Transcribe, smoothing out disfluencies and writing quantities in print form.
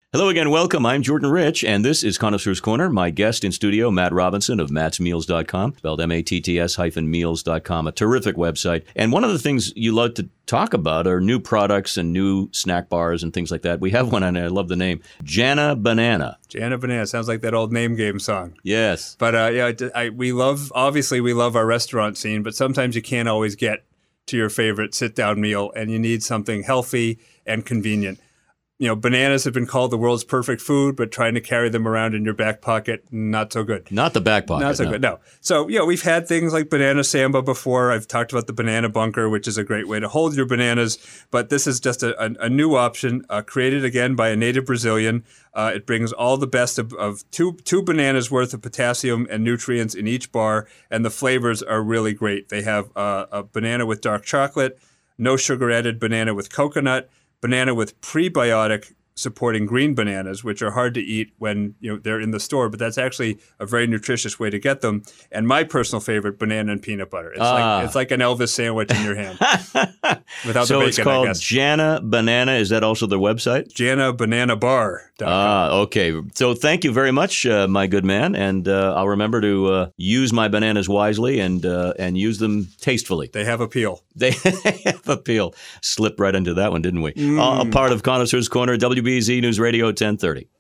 Hello again, welcome. I'm Jordan Rich, and this is Connoisseur's Corner. My guest in studio, Matt Robinson of mattsmeals.com, spelled matts-meals.com, a terrific website. And one of the things you love to talk about are new products and new snack bars and things like that. We have one, and I love the name, Jana Banana. Jana Banana sounds like that old name game song. Yes. But we love our restaurant scene, but sometimes you can't always get to your favorite sit-down meal, and you need something healthy and convenient. You know, bananas have been called the world's perfect food, but trying to carry them around in your back pocket, not so good. Not the back pocket. Not so good, no. So, we've had things like banana samba before. I've talked about the banana bunker, which is a great way to hold your bananas. But this is just a new option created, again, by a native Brazilian. It brings all the best of two bananas worth of potassium and nutrients in each bar, and the flavors are really great. They have a banana with dark chocolate, no sugar added banana with coconut, banana with prebiotic supporting green bananas, which are hard to eat when they're in the store, but that's actually a very nutritious way to get them. And my personal favorite, banana and peanut butter. It's like an Elvis sandwich in your hand. Without the bacon, it's called I guess. Jana Banana. Is that also their website? JanaBananaBar.com. Okay. So thank you very much, my good man. And I'll remember to use my bananas wisely and use them tastefully. They have appeal. They have appeal. Slipped right into that one, didn't we? A part of Connoisseur's Corner, WBZ News Radio 1030.